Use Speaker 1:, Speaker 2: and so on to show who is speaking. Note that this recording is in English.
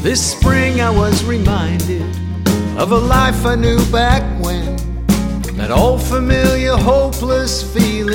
Speaker 1: This spring I was reminded of a life I knew back when, that old familiar hopeless feeling.